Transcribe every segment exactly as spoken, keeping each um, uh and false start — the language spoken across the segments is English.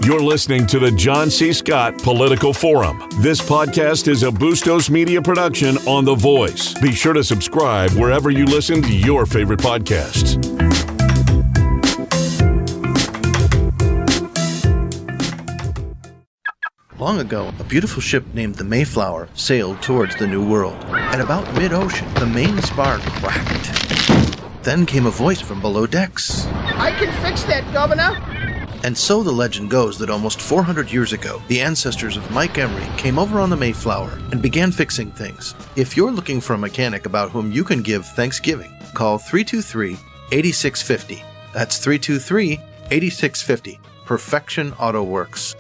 You're listening to the John C. Scott Political Forum. This podcast is a Bustos Media production on The Voice. Be sure to subscribe wherever you listen to your favorite podcasts. Long ago, a beautiful ship named the Mayflower sailed towards the New World. At about mid-ocean, the main spar cracked. Then came a voice from below decks. I can fix that, Governor. And so the legend goes that almost four hundred years ago, the ancestors of Mike Emery came over on the Mayflower and began fixing things. If you're looking for a mechanic about whom you can give Thanksgiving, call three two three, eight six five zero. That's three two three, eight six five zero. Perfection Auto Works.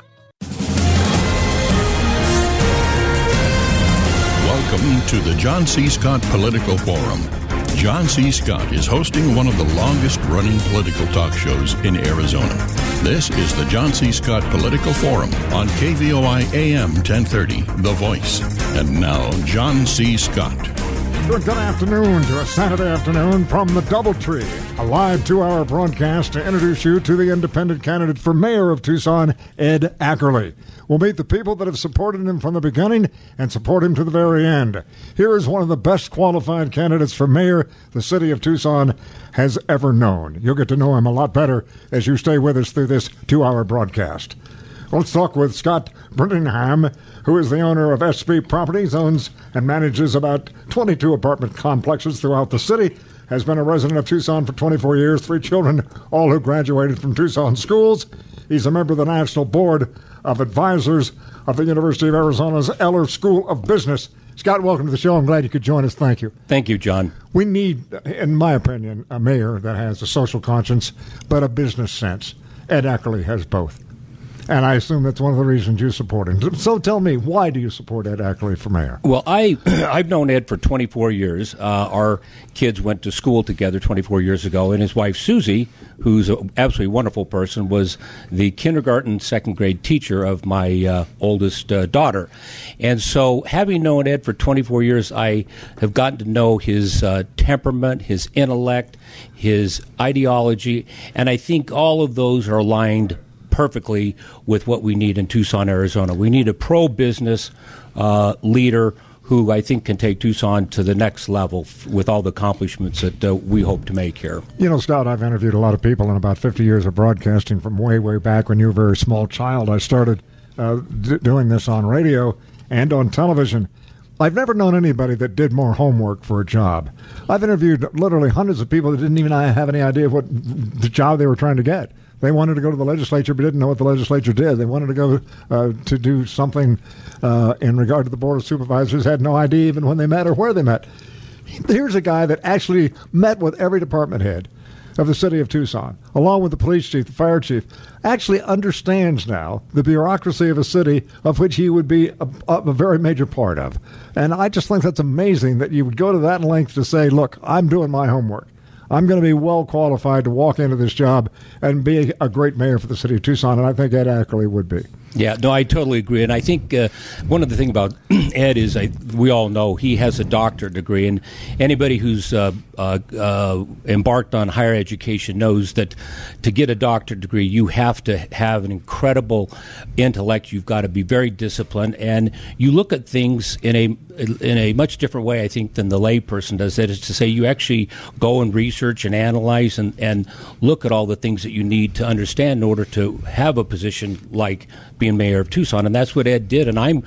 Welcome to the John C. Scott Political Forum. John C. Scott is hosting one of the longest-running political talk shows in Arizona. This is the John C. Scott Political Forum on K V O I A M ten thirty, The Voice. And now, John C. Scott. Good afternoon to a Saturday afternoon from the Doubletree, a live two-hour broadcast to introduce you to the independent candidate for mayor of Tucson, Ed Ackerley. We'll meet the people that have supported him from the beginning and support him to the very end. Here is one of the best qualified candidates for mayor the city of Tucson has ever known. You'll get to know him a lot better as you stay with us through this two-hour broadcast. Let's talk with Scott Brittingham, who is the owner of S B Properties, owns and manages about twenty-two apartment complexes throughout the city, has been a resident of Tucson for twenty-four years, three children, all who graduated from Tucson schools. He's a member of the National Board of Advisors of the University of Arizona's Eller School of Business. Scott, welcome to the show. I'm glad you could join us. Thank you. Thank you, John. We need, in my opinion, a mayor that has a social conscience, but a business sense. Ed Ackerley has both. And I assume that's one of the reasons you support him. So tell me, why do you support Ed Ackerley for mayor? Well, I, I've known Ed for twenty-four years. Uh, our kids went to school together twenty-four years ago, and his wife, Susie, who's an absolutely wonderful person, was the kindergarten second grade teacher of my uh, oldest uh, daughter. And so having known Ed for twenty-four years, I have gotten to know his uh, temperament, his intellect, his ideology, and I think all of those are aligned perfectly with what we need in Tucson, Arizona. We need a pro-business uh, leader who I think can take Tucson to the next level f- with all the accomplishments that uh, we hope to make here. You know, Scott, I've interviewed a lot of people in about fifty years of broadcasting from way, way back when you were a very small child. I started uh, d- doing this on radio and on television. I've never known anybody that did more homework for a job. I've interviewed literally hundreds of people that didn't even have any idea what the job they were trying to get. They wanted to go to the legislature, but didn't know what the legislature did. They wanted to go uh, to do something uh, in regard to the Board of Supervisors, had no idea even when they met or where they met. Here's a guy that actually met with every department head of the city of Tucson, along with the police chief, the fire chief, actually understands now the bureaucracy of a city of which he would be a, a very major part of. And I just think that's amazing that you would go to that length to say, look, I'm doing my homework. I'm going to be well qualified to walk into this job and be a great mayor for the city of Tucson, and I think Ed Ackerley would be. Yeah, no, I totally agree. And I think uh, one of the things about Ed is I, we all know he has a doctorate degree, and anybody who's uh, uh, uh, embarked on higher education knows that to get a doctorate degree, you have to have an incredible intellect. You've got to be very disciplined, and you look at things in a in a much different way, I think, than the layperson does. That is to say, you actually go and research and analyze and, and look at all the things that you need to understand in order to have a position like being mayor of Tucson, and that's what Ed did. And I'm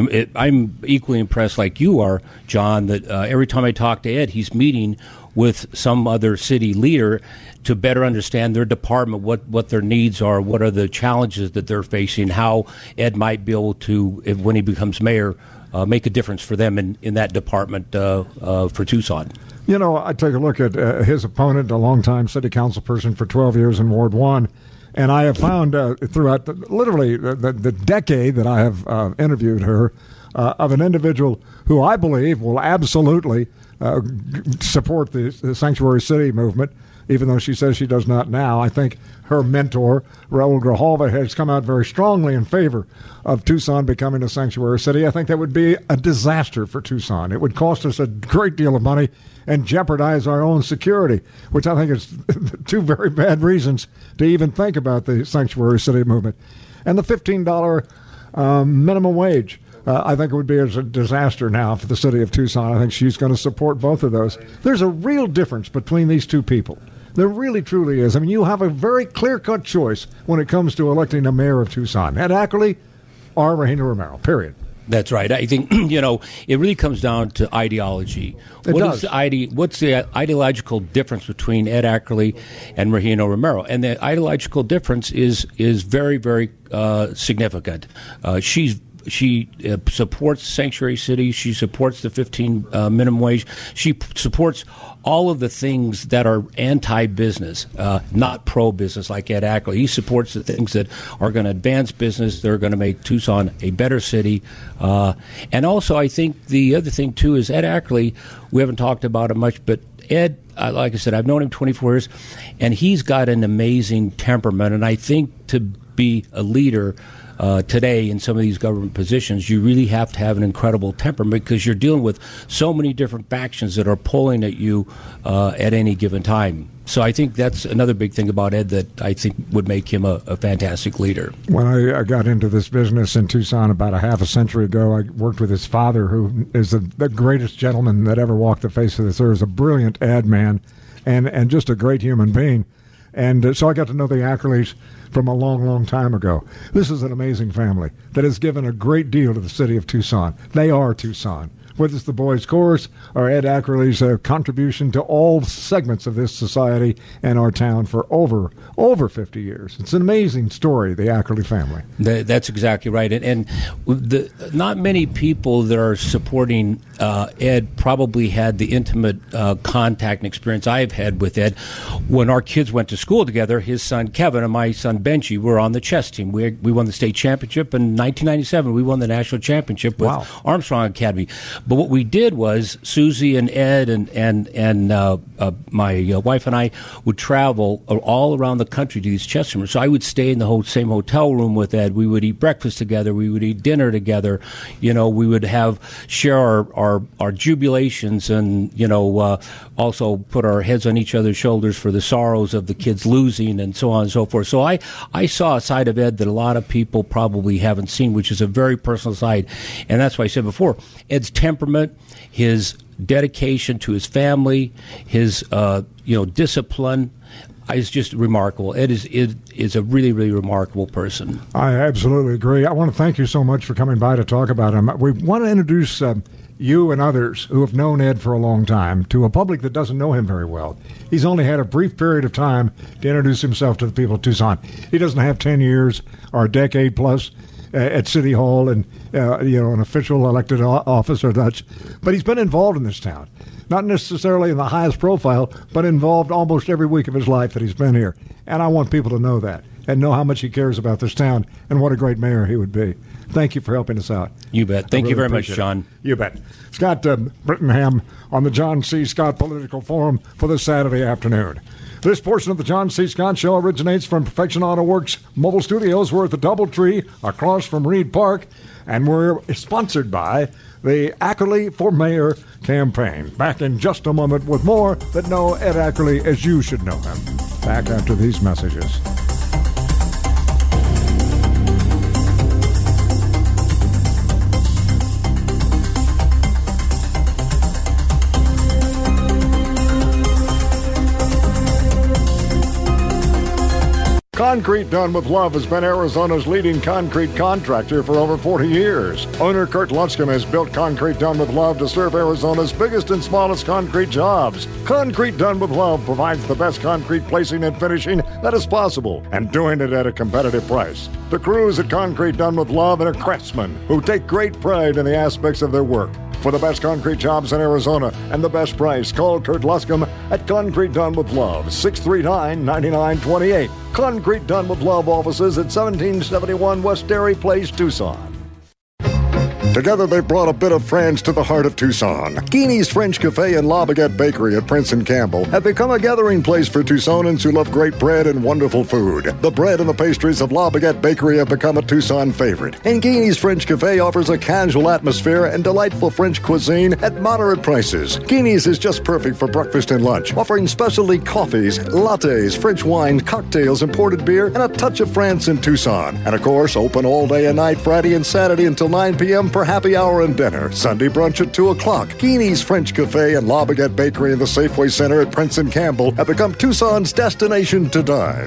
I'm equally impressed, like you are, John, that uh, every time I talk to Ed, he's meeting with some other city leader to better understand their department, what, what their needs are, what are the challenges that they're facing, how Ed might be able to, if, when he becomes mayor, uh, make a difference for them in, in that department uh, uh, for Tucson. You know, I take a look at uh, his opponent, a longtime city council person for twelve years in Ward one, and I have found uh, throughout the, literally the, the, the decade that I have uh, interviewed her, uh, of an individual who I believe will absolutely uh, support the, the Sanctuary City movement, even though she says she does not now. I think her mentor, Raul Grijalva, has come out very strongly in favor of Tucson becoming a sanctuary city. I think that would be a disaster for Tucson. It would cost us a great deal of money and jeopardize our own security, which I think is two very bad reasons to even think about the sanctuary city movement. And the fifteen dollars um, minimum wage, uh, I think it would be a disaster now for the city of Tucson. I think she's going to support both of those. There's a real difference between these two people. There really, truly is. I mean, you have a very clear-cut choice when it comes to electing a mayor of Tucson. Ed Ackerley or Regina Romero, period. That's right. I think, you know, it really comes down to ideology. It what does. Is the ide- what's the ideological difference between Ed Ackerley and Regina Romero? And the ideological difference is is very, very uh, significant. Uh, she's She uh, supports Sanctuary City. She supports the fifteen uh, minimum wage. She p- supports all of the things that are anti-business, uh, not pro-business like Ed Ackerley. He supports the things that are going to advance business. They're going to make Tucson a better city. Uh, and also, I think the other thing, too, is Ed Ackerley, we haven't talked about it much, but Ed, uh, like I said, I've known him twenty-four years, and he's got an amazing temperament. And I think to be a leader Uh, today in some of these government positions, you really have to have an incredible temperament because you're dealing with so many different factions that are pulling at you uh, at any given time. So I think that's another big thing about Ed that I think would make him a, a fantastic leader. When I, I got into this business in Tucson about a half a century ago, I worked with his father, who is the, the greatest gentleman that ever walked the face of this earth, a brilliant ad man and, and just a great human being. And uh, so I got to know the Ackerleys from a long, long time ago. This is an amazing family that has given a great deal to the city of Tucson. They are Tucson. Whether it's the Boys Chorus or Ed Ackerley's uh, contribution to all segments of this society and our town for over over fifty years. It's an amazing story, the Ackerley family. That, that's exactly right. And, and the, not many people that are supporting uh, Ed probably had the intimate uh, contact and experience I've had with Ed. When our kids went to school together, his son Kevin and my son Benji were on the chess team. We, we won the state championship in nineteen ninety-seven. We won the national championship with Wow. Armstrong Academy. But what we did was Susie and Ed and and and uh, uh, my uh, wife and I would travel all around the country to these chess tournaments. So I would stay in the whole same hotel room with Ed. We would eat breakfast together. We would eat dinner together. You know, we would have share our our, our jubilations and you know uh, also put our heads on each other's shoulders for the sorrows of the kids losing and so on and so forth. So I I saw a side of Ed that a lot of people probably haven't seen, which is a very personal side, and that's why I said before, Ed's temperament, his dedication to his family, his uh, you know discipline is just remarkable. Ed is, is is a really, really remarkable person. I absolutely agree. I want to thank you so much for coming by to talk about him. We want to introduce um, you and others who have known Ed for a long time to a public that doesn't know him very well. He's only had a brief period of time to introduce himself to the people of Tucson. He doesn't have ten years or a decade plus at City Hall and, uh, you know, an official elected office or such. But he's been involved in this town. Not necessarily in the highest profile, but involved almost every week of his life that he's been here. And I want people to know that and know how much he cares about this town and what a great mayor he would be. Thank you for helping us out. You bet. Thank really you very much, it. John. You bet. Scott uh, Brittingham on the John C. Scott Political Forum for this Saturday afternoon. This portion of the John C. Scott Show originates from Perfection Auto Works mobile studios. We're at the Doubletree across from Reed Park, and we're sponsored by the Ackerley for Mayor campaign. Back in just a moment with more that know Ed Ackerley as you should know him. Back after these messages. Concrete Done with Love has been Arizona's leading concrete contractor for over forty years. Owner Kurt Lutzcomb has built Concrete Done with Love to serve Arizona's biggest and smallest concrete jobs. Concrete Done with Love provides the best concrete placing and finishing that is possible, and doing it at a competitive price. The crews at Concrete Done with Love are craftsmen who take great pride in the aspects of their work. For the best concrete jobs in Arizona and the best price, call Kurt Lutzcomb at Concrete Done with Love, six three nine, nine nine two eight. Concrete Done with Love offices at seventeen seventy-one West Dairy Place, Tucson. Together, they've brought a bit of France to the heart of Tucson. Guinea's French Cafe and La Baguette Bakery at Prince and Campbell have become a gathering place for Tucsonans who love great bread and wonderful food. The bread and the pastries of La Baguette Bakery have become a Tucson favorite. And Guinea's French Cafe offers a casual atmosphere and delightful French cuisine at moderate prices. Guinea's is just perfect for breakfast and lunch, offering specialty coffees, lattes, French wine, cocktails, imported beer, and a touch of France in Tucson. And of course, open all day and night, Friday and Saturday until nine p.m. for happy hour and dinner. Sunday brunch at two o'clock. Guinea's French Cafe and La Baguette Bakery in the Safeway Center at Prince and Campbell have become Tucson's destination to dine.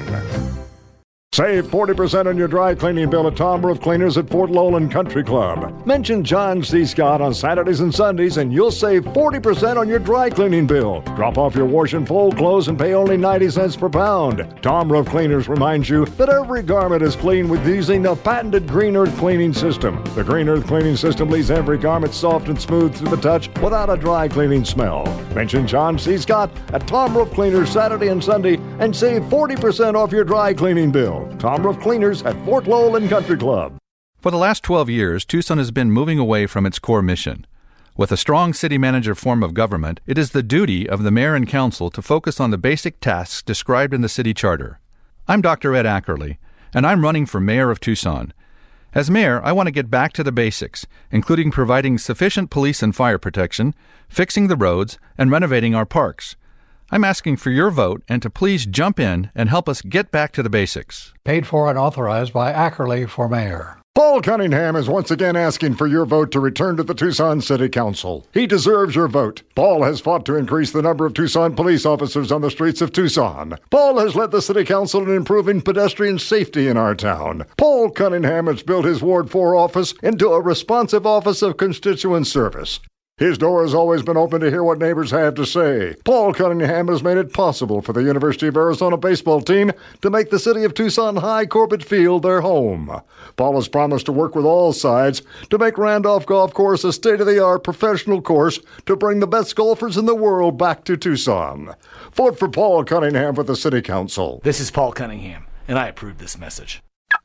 Save forty percent on your dry cleaning bill at Tom Roof Cleaners at Fort Lowland Country Club. Mention John C. Scott on Saturdays and Sundays and you'll save forty percent on your dry cleaning bill. Drop off your wash and fold clothes and pay only ninety cents per pound. Tom Roof Cleaners reminds you that every garment is cleaned with using the patented Green Earth cleaning system. The Green Earth cleaning system leaves every garment soft and smooth to the touch without a dry cleaning smell. Mention John C. Scott at Tom Roof Cleaners Saturday and Sunday and save forty percent off your dry cleaning bill. Tom Roof Cleaners at Fort Lowland Country Club. For the last twelve years, Tucson has been moving away from its core mission. With a strong city manager form of government, it is the duty of the mayor and council to focus on the basic tasks described in the city charter. I'm Doctor Ed Ackerley, and I'm running for mayor of Tucson. As mayor, I want to get back to the basics, including providing sufficient police and fire protection, fixing the roads, and renovating our parks. I'm asking for your vote and to please jump in and help us get back to the basics. Paid for and authorized by Ackerley for mayor. Paul Cunningham is once again asking for your vote to return to the Tucson City Council. He deserves your vote. Paul has fought to increase the number of Tucson police officers on the streets of Tucson. Paul has led the City Council in improving pedestrian safety in our town. Paul Cunningham has built his Ward four office into a responsive office of constituent service. His door has always been open to hear what neighbors have to say. Paul Cunningham has made it possible for the University of Arizona baseball team to make the city of Tucson High Corbett Field their home. Paul has promised to work with all sides to make Randolph Golf Course a state-of-the-art professional course to bring the best golfers in the world back to Tucson. Vote for Paul Cunningham for the City Council. This is Paul Cunningham, and I approve this message.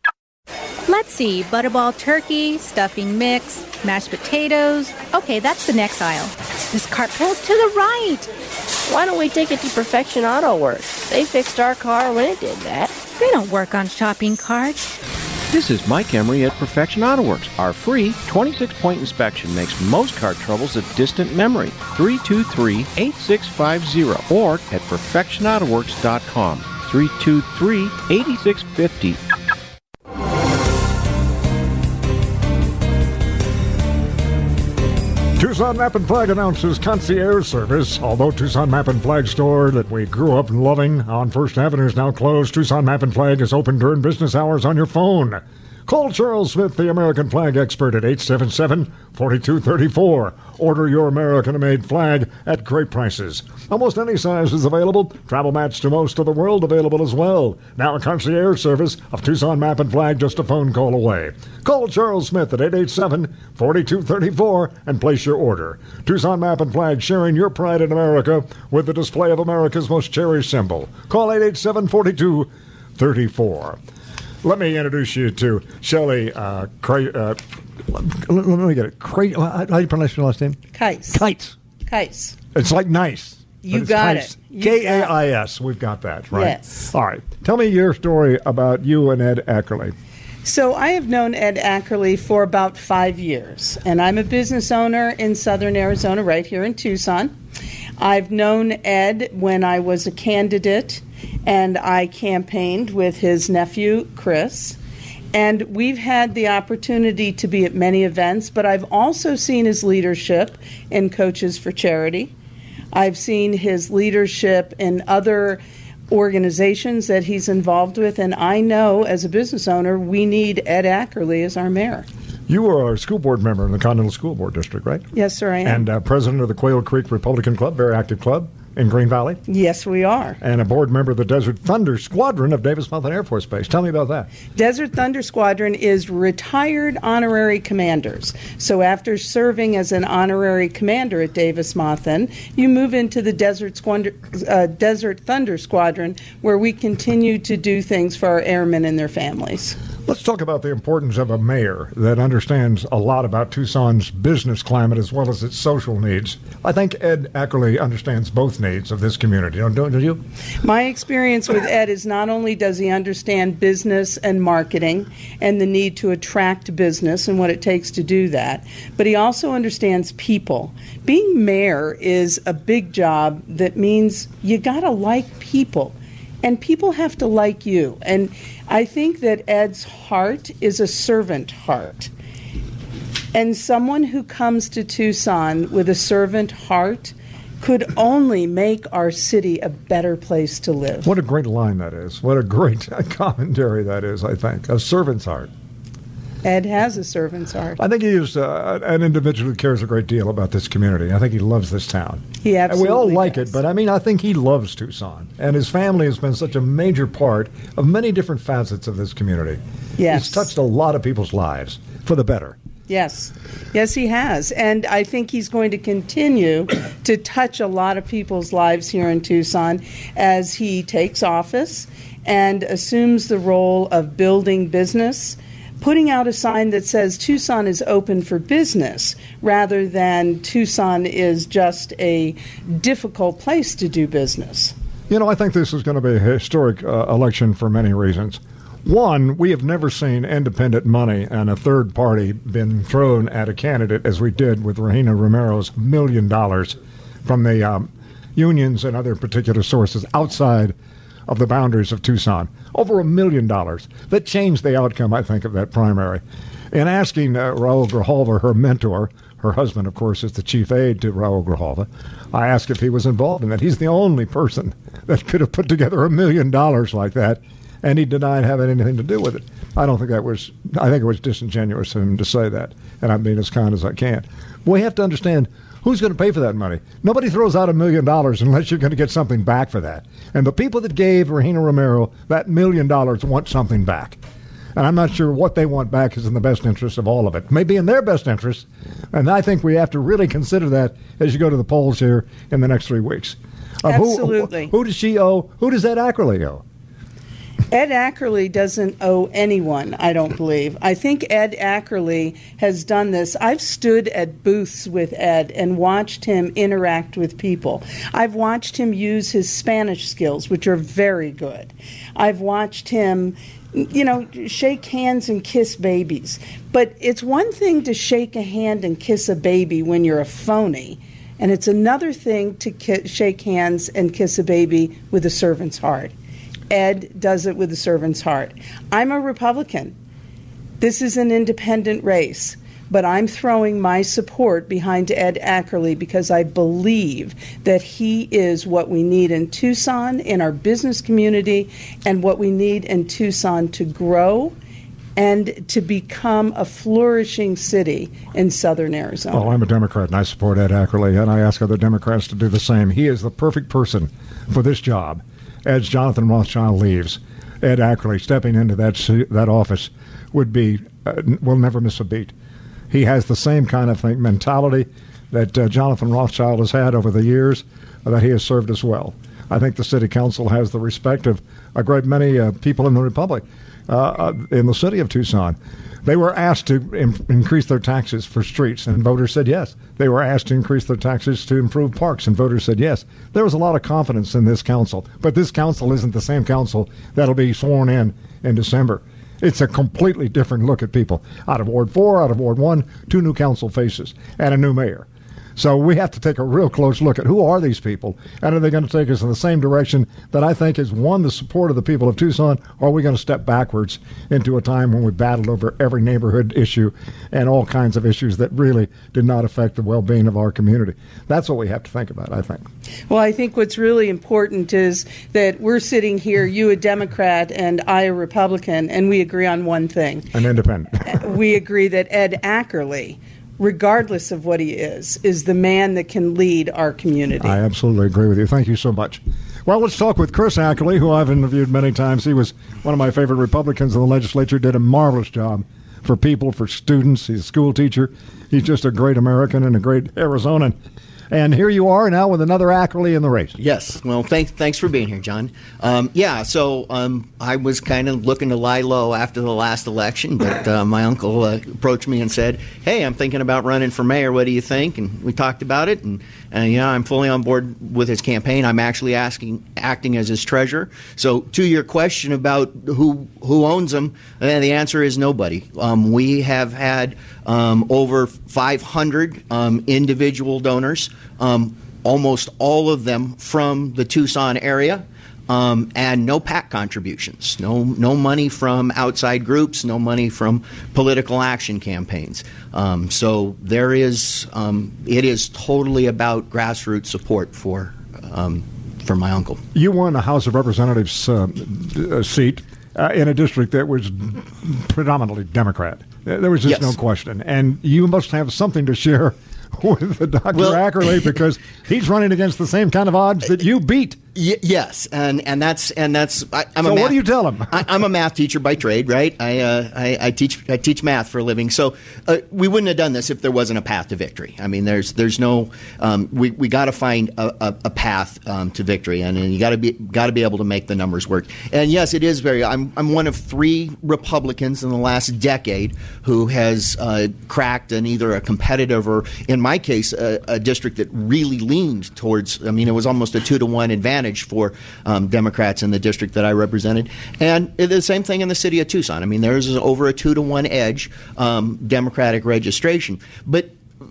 Let's see, butterball turkey, stuffing mix, mashed potatoes. Okay, that's the next aisle. This cart pulls to the right. Why don't we take it to Perfection Auto Works? They fixed our car when it did that. They don't work on shopping carts. This is Mike Emery at Perfection Auto Works. Our free twenty-six point inspection makes most car troubles a distant memory. three two three, eight six five zero or at perfection auto works dot com. three two three, eight six five zero. Tucson Map and Flag announces concierge service. Although Tucson Map and Flag store that we grew up loving on First Avenue is now closed, Tucson Map and Flag is open during business hours on your phone. Call Charles Smith, the American flag expert, at eight seven seven, four two three four. Order your American-made flag at great prices. Almost any size is available. Travel mats to most of the world available as well. Now a concierge service of Tucson Map and Flag just a phone call away. Call Charles Smith at eight eight seven, four two three four and place your order. Tucson Map and Flag, sharing your pride in America with the display of America's most cherished symbol. Call eight eight seven, four two three four. Let me introduce you to Shelley uh, Cray, uh, let, let me get it. Cray, how do you pronounce your last name? Kites. Kites. Kites. It's like nice. You got it. K A I S. We've got that, right? Yes. All right. Tell me your story about you and Ed Ackerley. So I have known Ed Ackerley for about five years, and I'm a business owner in southern Arizona, right here in Tucson. I've known Ed when I was a candidate, and I campaigned with his nephew, Chris. And we've had the opportunity to be at many events, but I've also seen his leadership in Coaches for Charity. I've seen his leadership in other organizations that he's involved with, and I know as a business owner we need Ed Ackerley as our mayor. You are a school board member in the Continental School Board District, right? Yes, sir, I am. And uh, president of the Quail Creek Republican Club, very active club in Green Valley. Yes, we are. And a board member of the Desert Thunder Squadron of Davis-Monthan Air Force Base. Tell me about that. Desert Thunder Squadron is retired honorary commanders. So after serving as an honorary commander at Davis-Monthan, you move into the Desert, Squand- uh, Desert Thunder Squadron, where we continue to do things for our airmen and their families. Let's talk about the importance of a mayor that understands a lot about Tucson's business climate as well as its social needs. I think Ed Ackerley understands both needs of this community, don't, don't you? My experience with Ed is not only does he understand business and marketing and the need to attract business and what it takes to do that, but he also understands people. Being mayor is a big job that means you got to like people. And people have to like you. And I think that Ed's heart is a servant heart. And someone who comes to Tucson with a servant heart could only make our city a better place to live. What a great line that is. What a great commentary that is, I think. A servant's heart. Ed has a servant's heart. I think he is uh, an individual who cares a great deal about this community. I think he loves this town. He absolutely And we all like does. it, but I mean, I think he loves Tucson. And his family has been such a major part of many different facets of this community. Yes. He's touched a lot of people's lives for the better. Yes. Yes, he has. And I think he's going to continue to touch a lot of people's lives here in Tucson as he takes office and assumes the role of building business, putting out a sign that says Tucson is open for business rather than Tucson is just a difficult place to do business. You know, I think this is going to be a historic uh, election for many reasons. One, we have never seen independent money and a third party been thrown at a candidate as we did with Regina Romero's million dollars from the um, unions and other particular sources outside of the boundaries of Tucson. Over a million dollars. That changed the outcome, I think, of that primary. In asking uh, Raul Grijalva, her mentor, her husband, of course, is the chief aide to Raul Grijalva, I asked if he was involved in that. He's the only person that could have put together a million dollars like that, and he denied having anything to do with it. I don't think that was, I think it was disingenuous of him to say that, and I'm being as kind as I can. We have to understand who's going to pay for that money. Nobody throws out a million dollars unless you're going to get something back for that. And the people that gave Regina Romero that million dollars want something back. And I'm not sure what they want back is in the best interest of all of it. Maybe in their best interest, and I think we have to really consider that as you go to the polls here in the next three weeks. Uh, Absolutely. Who, who does she owe? Who does Ed Ackerley owe? Ed Ackerley doesn't owe anyone, I don't believe. I think Ed Ackerley has done this. I've stood at booths with Ed and watched him interact with people. I've watched him use his Spanish skills, which are very good. I've watched him, you know, shake hands and kiss babies. But it's one thing to shake a hand and kiss a baby when you're a phony, and it's another thing to ki- shake hands and kiss a baby with a servant's heart. Ed does it with a servant's heart. I'm a Republican. This is an independent race, but I'm throwing my support behind Ed Ackerley because I believe that he is what we need in Tucson, in our business community, and what we need in Tucson to grow and to become a flourishing city in southern Arizona. Well, I'm a Democrat, and I support Ed Ackerley, and I ask other Democrats to do the same. He is the perfect person for this job. As Jonathan Rothschild leaves, Ed Ackerley stepping into that that office would be, uh, will never miss a beat. He has the same kind of thing, mentality that uh, Jonathan Rothschild has had over the years, uh, that he has served us well. I think the city council has the respect of a great many uh, people in the Republic, uh, uh, in the city of Tucson. They were asked to im- increase their taxes for streets, and voters said yes. They were asked to increase their taxes to improve parks, and voters said yes. There was a lot of confidence in this council, but this council isn't the same council that'll be sworn in in December. It's a completely different look at people. Out of Ward four, out of Ward one, two new council faces, and a new mayor. So we have to take a real close look at who are these people, and are they going to take us in the same direction that I think has won the support of the people of Tucson, or are we going to step backwards into a time when we battled over every neighborhood issue and all kinds of issues that really did not affect the well-being of our community? That's what we have to think about, I think. Well, I think what's really important is that we're sitting here, you a Democrat and I a Republican, and we agree on one thing. An independent. We agree that Ed Ackerley, regardless of what he is, is the man that can lead our community. I absolutely agree with you. Thank you so much. Well, let's talk with Chris Ackerley, who I've interviewed many times. He was one of my favorite Republicans in the legislature, did a marvelous job for people, for students. He's a school teacher. He's just a great American and a great Arizonan. And here you are now with another Ackerley in the race. Yes. Well, thanks thanks for being here, John. Um, yeah, so um, I was kind of looking to lie low after the last election, but uh, my uncle uh, approached me and said, hey, I'm thinking about running for mayor. What do you think? And we talked about it, and, and yeah, I'm fully on board with his campaign. I'm actually asking, acting as his treasurer. So to your question about who who owns him, uh, the answer is nobody. Um, we have had um, over five hundred um, individual donors, um, almost all of them from the Tucson area. Um, and no PAC contributions, no no money from outside groups, no money from political action campaigns. Um, so there is, um, it is totally about grassroots support for um, for my uncle. You won a House of Representatives uh, uh, seat uh, in a district that was predominantly Democrat. There was just Yes. no question, and you must have something to share with Doctor Well- Ackerley because he's running against the same kind of odds that you beat. Y- yes, and and that's and that's. I, I'm So a math, what do you tell him? I, I'm a math teacher by trade, right? I uh, I, I teach I teach math for a living. So uh, we wouldn't have done this if there wasn't a path to victory. I mean, there's there's no. Um, we we got to find a, a, a path um, to victory, and, and you got to be got to be able to make the numbers work. And yes, it is very. I'm I'm one of three Republicans in the last decade who has uh, cracked an either a competitive or, in my case, a, a district that really leaned towards. I mean, it was almost a two to one advantage for um, Democrats in the district that I represented, and the same thing in the city of Tucson. I mean, there's over a two to one edge um, Democratic registration, but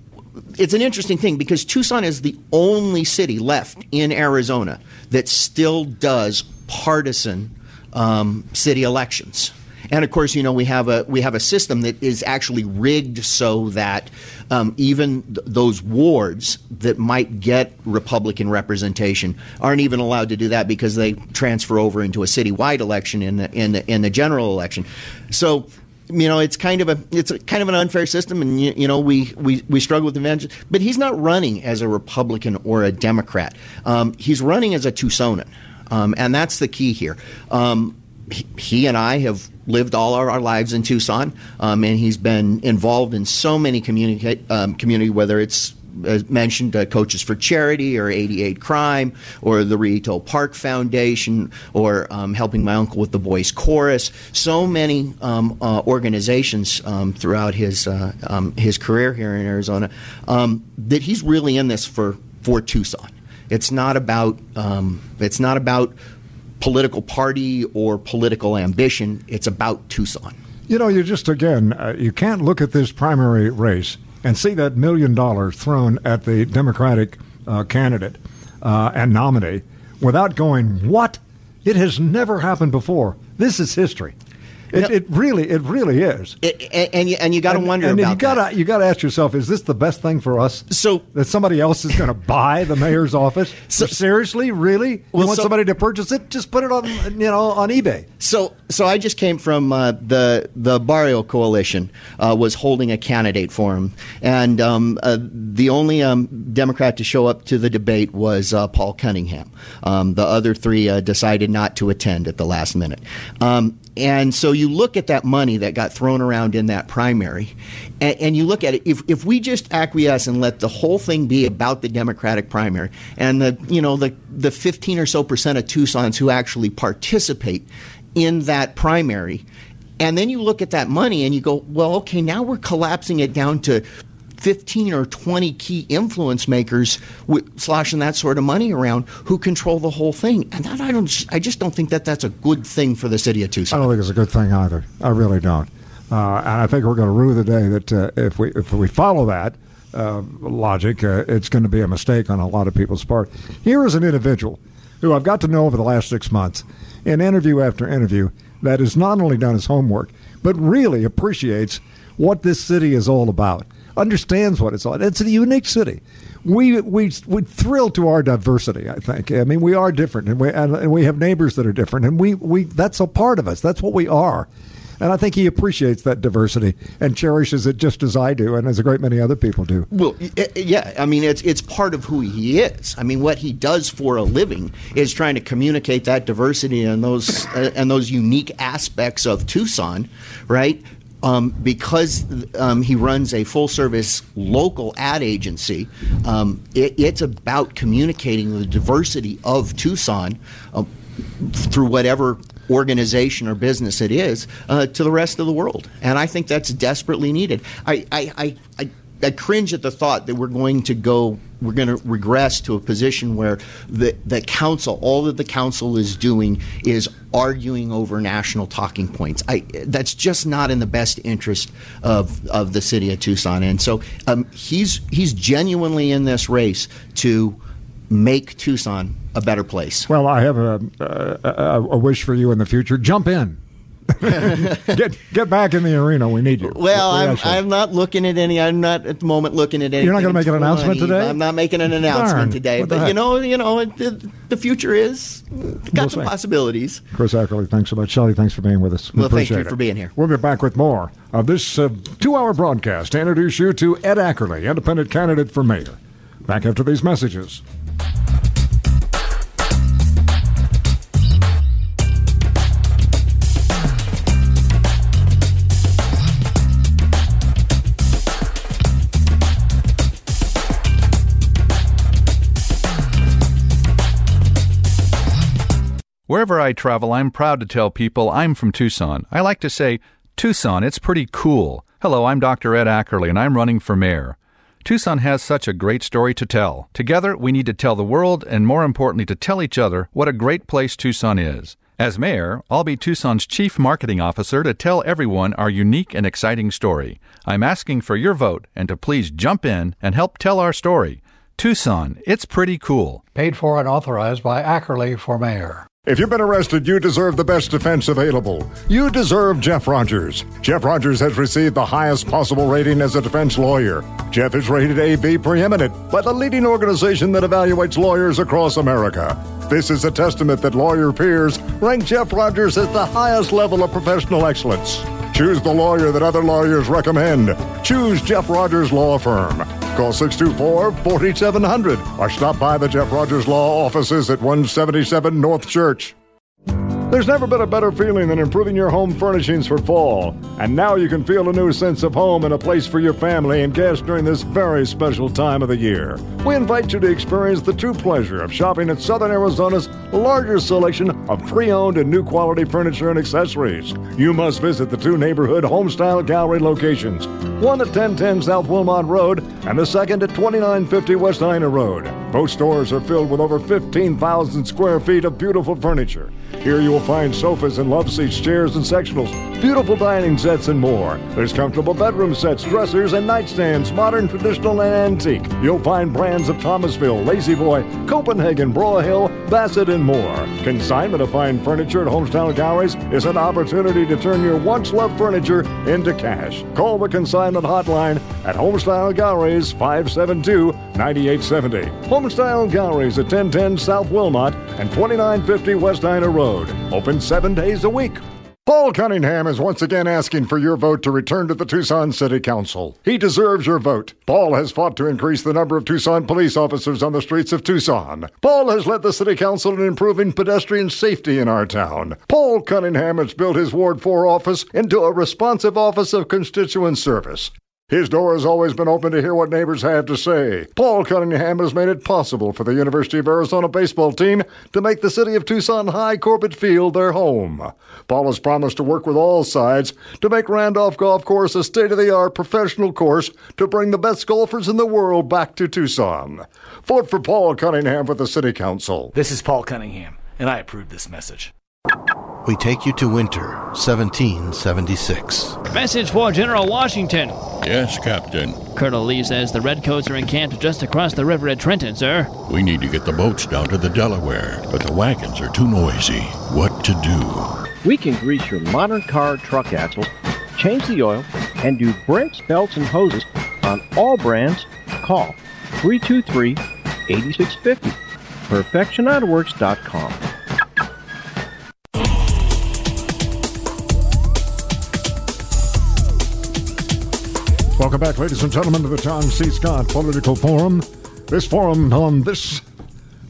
it's an interesting thing because Tucson is the only city left in Arizona that still does partisan um, city elections. And of course, you know, we have a we have a system that is actually rigged so that um, even th- those wards that might get Republican representation aren't even allowed to do that because they transfer over into a citywide election in the in the, in the general election. So, you know, it's kind of a it's a, kind of an unfair system, and you, you know we, we, we struggle with the. But he's not running as a Republican or a Democrat. Um, he's running as a Tucsonan, um, and that's the key here. Um, he, he and I have lived all our, our lives in Tucson, um, and he's been involved in so many community um, community, whether it's as mentioned, uh, Coaches for Charity or eighty-eight Crime or the Rito Park Foundation or um, helping my uncle with the Boys Chorus. So many um, uh, organizations um, throughout his uh, um, his career here in Arizona um, that he's really in this for for Tucson. It's not about um, it's not about political party or political ambition. It's about Tucson. You know, you just, again, uh, you can't look at this primary race and see that million dollars thrown at the Democratic uh, candidate uh, and nominee without going, what? It has never happened before. This is history. It, No. it really, it really is. It, and, and you, and you got to wonder and about you gotta, that. You got to ask yourself, is this the best thing for us? So that somebody else is going to buy the mayor's office? So, seriously, really? You Well, want so- somebody to purchase it? Just put it on, you know, on eBay. So, so I just came from uh, the the Barrio Coalition uh, was holding a candidate for him, and um, uh, the only um, Democrat to show up to the debate was uh, Paul Cunningham. Um, the other three uh, decided not to attend at the last minute. Um, And so you look at that money that got thrown around in that primary, and, and you look at it. If if we just acquiesce and let the whole thing be about the Democratic primary, and the you know the the fifteen or so percent of Tucsons who actually participate in that primary, and then you look at that money and you go, well, okay, now we're collapsing it down to fifteen or twenty key influence makers w- sloshing that sort of money around who control the whole thing. And that, I don't, I just don't think that that's a good thing for the city of Tucson. I don't think it's a good thing either. I really don't. Uh, and I think we're going to rue the day that uh, if we if we follow that uh, logic, uh, it's going to be a mistake on a lot of people's part. Here is an individual who I've got to know over the last six months, in interview after interview, that has not only done his homework, but really appreciates what this city is all about. Understands what it's all. It's a unique city. We we we thrill to our diversity. I think. I mean, we are different, and we and, and we have neighbors that are different, and we, we that's a part of us. That's what we are, and I think he appreciates that diversity and cherishes it just as I do, and as a great many other people do. Well, yeah. I mean, it's it's part of who he is. I mean, what he does for a living is trying to communicate that diversity and those uh, and those unique aspects of Tucson, right? um, because um, he runs a full-service local ad agency, um, it, it's about communicating the diversity of Tucson uh, through whatever organization or business it is uh, to the rest of the world. And I think that's desperately needed. I, I, I, I, I cringe at the thought that we're going to go, we're going to regress to a position where the, the council, all that the council is doing is arguing over national talking points. I, that's just not in the best interest of, of the city of Tucson. And so um, he's, he's genuinely in this race to make Tucson a better place. Well, I have a, a, a wish for you in the future. Jump in. get get back in the arena. We need you. Well, I'm I'm not looking at any. I'm not at the moment looking at anything. You're not going to make an announcement today? I'm not making an announcement Darn. today. What the But heck? you know, you know, the, the future is got We'll some see. possibilities. Chris Ackerley, thanks so much. Shelley, thanks for being with us. We Well, thank appreciate you it. for being here. We'll be back with more of this uh, two-hour broadcast to introduce you to Ed Ackerley, independent candidate for mayor. Back after these messages. Wherever I travel, I'm proud to tell people I'm from Tucson. I like to say, Tucson, it's pretty cool. Hello, I'm Doctor Ed Ackerley, and I'm running for mayor. Tucson has such a great story to tell. Together, we need to tell the world, and more importantly, to tell each other what a great place Tucson is. As mayor, I'll be Tucson's chief marketing officer to tell everyone our unique and exciting story. I'm asking for your vote and to please jump in and help tell our story. Tucson, it's pretty cool. Paid for and authorized by Ackerley for mayor. If you've been arrested, you deserve the best defense available. You deserve Jeff Rogers. Jeff Rogers has received the highest possible rating as a defense lawyer. Jeff is rated A B Preeminent by the leading organization that evaluates lawyers across America. This is a testament that lawyer peers rank Jeff Rogers as the highest level of professional excellence. Choose the lawyer that other lawyers recommend. Choose Jeff Rogers Law Firm. Call six two four, four seven zero zero or stop by the Jeff Rogers Law offices at one seventy-seven North Church. There's never been a better feeling than improving your home furnishings for fall. And now you can feel a new sense of home and a place for your family and guests during this very special time of the year. We invite you to experience the true pleasure of shopping at Southern Arizona's largest selection of pre-owned and new quality furniture and accessories. You must visit the two neighborhood Homestyle Gallery locations, one at ten ten South Wilmot Road and the second at twenty-nine fifty West Ina Road. Both stores are filled with over fifteen thousand square feet of beautiful furniture. Here you will find sofas and love seats, chairs and sectionals, beautiful dining sets, and more. There's comfortable bedroom sets, dressers, and nightstands, modern, traditional, and antique. You'll find brands of Thomasville, Lazy Boy, Copenhagen, Broyhill, Bassett, and more. Consignment of fine furniture at Homestyle Galleries is an opportunity to turn your once-loved furniture into cash. Call the consignment hotline at Homestyle Galleries, five seven two, nine eight seven zero. Homestyle Galleries at ten ten South Wilmot and twenty-nine fifty West Ina Road. Open seven days a week. Paul Cunningham is once again asking for your vote to return to the Tucson City Council. He deserves your vote. Paul has fought to increase the number of Tucson police officers on the streets of Tucson. Paul has led the City Council in improving pedestrian safety in our town. Paul Cunningham has built his Ward four office into a responsive office of constituent service. His door has always been open to hear what neighbors have to say. Paul Cunningham has made it possible for the University of Arizona baseball team to make the city of Tucson High Corbett Field their home. Paul has promised to work with all sides to make Randolph Golf Course a state-of-the-art professional course to bring the best golfers in the world back to Tucson. Vote for Paul Cunningham for the City Council. This is Paul Cunningham, and I approve this message. We take you to winter, seventeen seventy-six. Message for General Washington. Yes, Captain. Colonel Lee says the Redcoats are encamped just across the river at Trenton, sir. We need to get the boats down to the Delaware, but the wagons are too noisy. What to do? We can grease your modern car or truck axles, change the oil, and do brakes, belts, and hoses on all brands. Call three two three, eight six five zero. perfection auto works dot com. Welcome back, ladies and gentlemen, to the John C. Scott Political Forum. This forum on this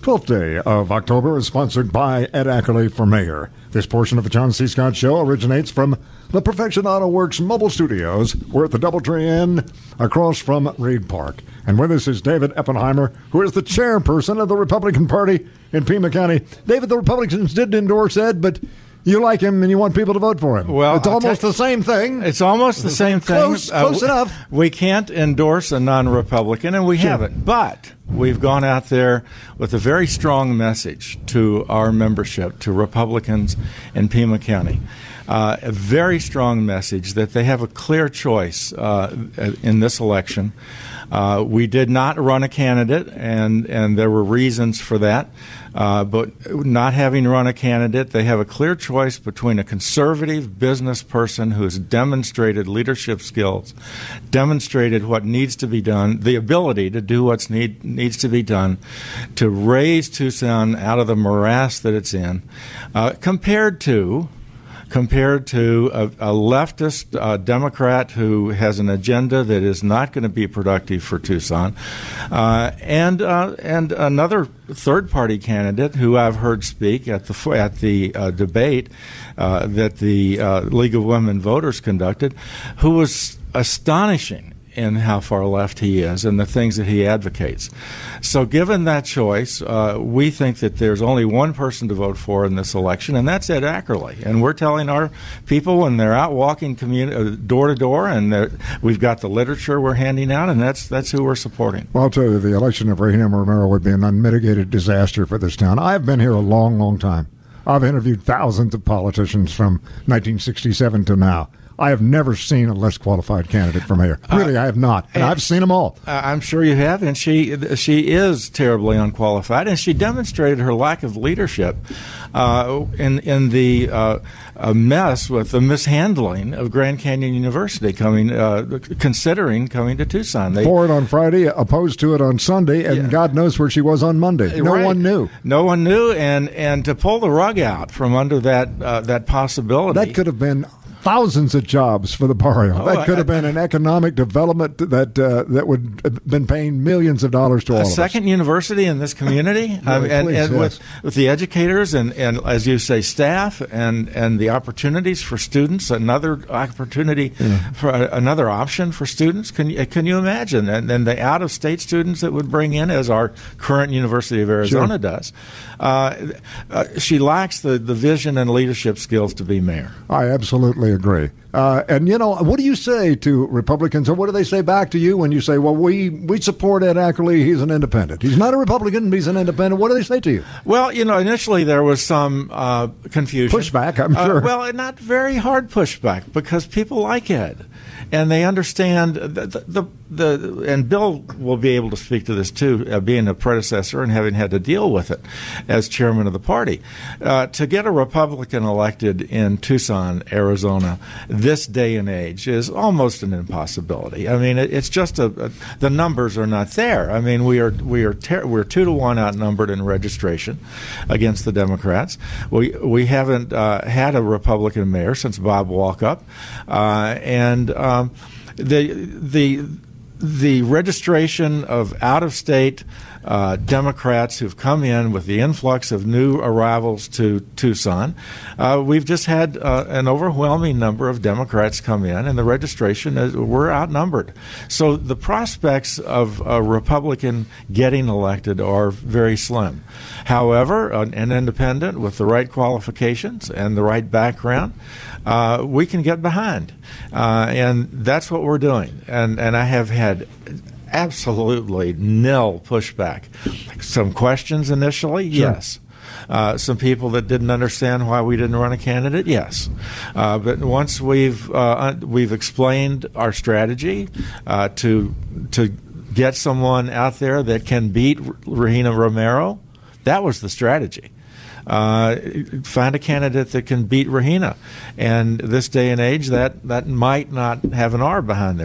twelfth day of October is sponsored by Ed Ackerley for mayor. This portion of the John C. Scott Show originates from the Perfection Auto Works mobile studios. We're at the Doubletree Inn across from Reed Park. And with us is David Eppenheimer, who is the chairperson of the Republican Party in Pima County. David, the Republicans didn't endorse Ed, but you like him and you want people to vote for him. Well, it's almost the same thing. It's almost the same thing. Close, uh, close enough. We can't endorse a non-Republican, and we sure. haven't. But we've gone out there with a very strong message to our membership, to Republicans in Pima County. Uh, a very strong message that they have a clear choice uh, in this election. Uh, we did not run a candidate, and, and there were reasons for that. Uh, but not having run a candidate, they have a clear choice between a conservative business person who has demonstrated leadership skills, demonstrated what needs to be done, the ability to do what need, needs to be done to raise Tucson out of the morass that it's in, uh, compared to compared to a, a leftist uh, Democrat who has an agenda that is not going to be productive for Tucson, uh, and uh, and another third-party candidate who I've heard speak at the at the uh, debate uh, that the uh, League of Women Voters conducted, who was astonishing in how far left he is and the things that he advocates. So given that choice, uh, we think that there's only one person to vote for in this election, and that's Ed Ackerley. And we're telling our people when they're out walking communi- uh, door to door, and we've got the literature we're handing out, and that's that's who we're supporting. Well, I'll tell you, the election of Regina Romero would be an unmitigated disaster for this town. I've been here a long, long time. I've interviewed thousands of politicians from nineteen sixty-seven to now. I have never seen a less qualified candidate for mayor. Really, uh, I have not. And, and I've seen them all. I'm sure you have. And she she is terribly unqualified. And she demonstrated her lack of leadership uh, in, in the uh, a mess with the mishandling of Grand Canyon University coming, uh, considering coming to Tucson. They, For it on Friday, opposed to it on Sunday, and yeah. God knows where she was on Monday. No right. one knew. No one knew. And, and to pull the rug out from under that, uh, that possibility. That could have been thousands of jobs for the barrio. Oh, that could have been an economic development that uh, that would have been paying millions of dollars to all a of us. A second university in this community, really, um, and, please, and yes. with with the educators and, and as you say, staff and, and the opportunities for students, another opportunity yeah. for a, another option for students. Can you can you imagine? And then the out of state students that would bring in, as our current University of Arizona sure. does. Uh, uh, she lacks the, the vision and leadership skills to be mayor. I absolutely agree. Uh, and, you know, what do you say to Republicans, or what do they say back to you when you say, well, we, we support Ed Ackerley, he's an independent. He's not a Republican, he's an independent. What do they say to you? Well, you know, initially there was some uh, confusion. Pushback, I'm sure. Uh, well, not very hard pushback, because people like Ed. And they understand the, the, the, the and Bill will be able to speak to this too, uh, being a predecessor and having had to deal with it as chairman of the party. Uh, to get a Republican elected in Tucson, Arizona, this day and age is almost an impossibility. I mean, it, it's just a, a the numbers are not there. I mean, we are we are ter- we're two to one outnumbered in registration against the Democrats. We we haven't uh, had a Republican mayor since Bob Walkup, uh, and. Um, The the the registration of out-of-state uh, Democrats who've come in with the influx of new arrivals to Tucson, uh, we've just had uh, an overwhelming number of Democrats come in, and the registration is, we're outnumbered. So the prospects of a Republican getting elected are very slim. However, an, an independent with the right qualifications and the right background, uh, we can get behind, uh, and that's what we're doing. And and I have had absolutely nil pushback. Some questions initially, sure. yes. Uh, some people that didn't understand why we didn't run a candidate, yes. Uh, but once we've uh, we've explained our strategy uh, to to get someone out there that can beat Regina Romero, that was the strategy. Uh, find a candidate that can beat Regina. And this day and age, that, that might not have an R behind their name.